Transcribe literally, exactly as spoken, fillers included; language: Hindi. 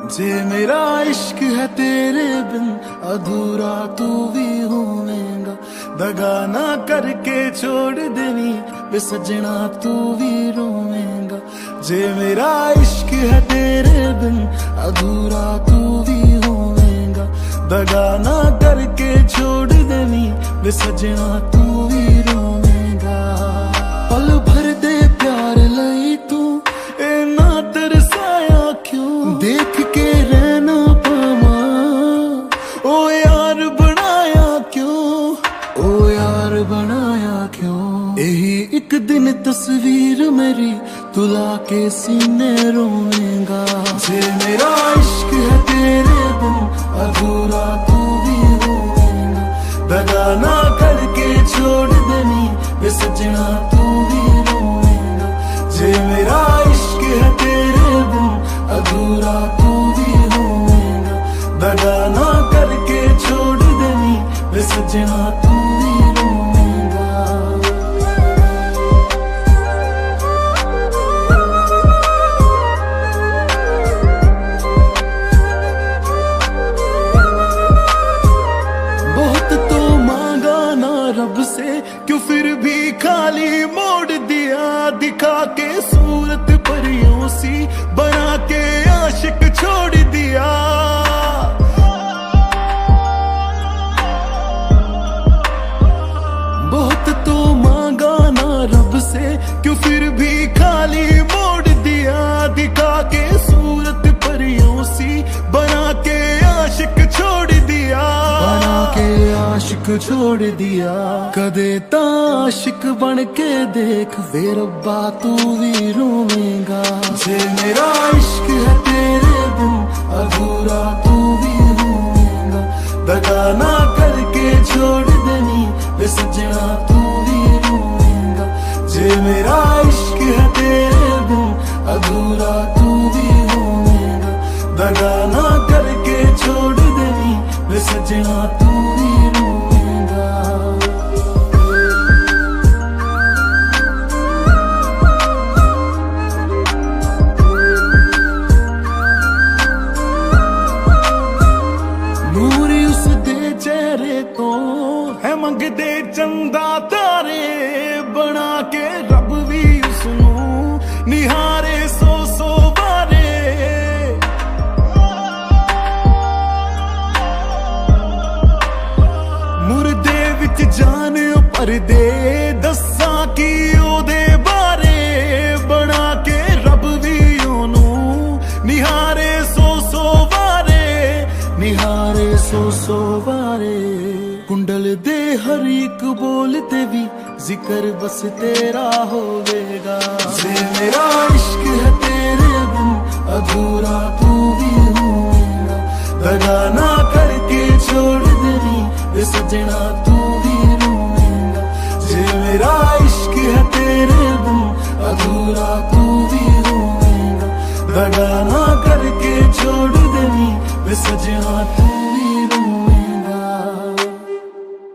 जे मेरा इश्क है तेरे बिन अधूरा तू भी होवेगा। दगा ना करके छोड़ देनी वे सजना तू भी रोवेगा। जे मेरा इश्क है तेरे बिन अधूरा तू भी होवेगा। दगा ना करके छोड़ देनी वे सजना तू भी रोवेगा। पल भर दे प्यार लई तू इना तरसाया क्यों। देख के रहना पावा ओ यार बनाया क्यों। ओ यार बनाया क्यों। यही एक दिन तस्वीर मेरी तुला के सीने रोवेगा। जे मेरा इश्क है तेरे बिन अधूरा तू भी होवेगा। दगा ना करके छोड़ देनी वे सजना तू भी रोवेगा। जे मेरा इश्क है तेरे बिन अधूरा तू भी होवेगा। दगा ना करके छोड़ देनी वे सजना तू भी रोवेगा। बहुत तो मांगा ना रब से क्यों फिर भी खाली मोड़ दिया। दिखा के सूरत परियों सी बना के आशिक छोड़ दिया। बहुत तो मांगा ना रब से क्यों फिर भी खाली मोड़ दिया। दिखा के सूरत परियों सी बना के आशिक छोड़ दिया। बना के आशिक छोड़ दिया। कदे ता आशिक बन के देख वे रब्बा तू भी रोवेगा। जे मेरा इश्क है तेरे बिन अधूरा तू भी रोवेगा। दगा ना करके छोड़ देनी वे सजना तू भी रोवेगा। जे मेरा इश्क है तेरे बिन अधूरा तू भी रोवेगा। दगा ना करके छोड़ देनी वे सजना तू भी रोवेगा। नूरी उस दे चेहरे तो है मंगदे चंदा तारे। बना के रब भी उसनू निहारे सो सो बारे। मुर्दे विच जान पर दे दसा की ओदे बारे। बना के रब भी ओनू निहारे सो सो बारे। निहारे सो सो बारे। कुंडल दे हर एक बोल ते भी जिक्र बस तेरा होवेगा। जे मेरा इश्क है तेरे बिन अधूरा तू भी होवेगा। दगा ना करके छोड़ देनी वे सजना तू भी रोवेगा। जे मेरा इश्क है तेरे बिन अधूरा तू भी रोवेगा। दगा ना करके छोड़ देनी वे सजना तू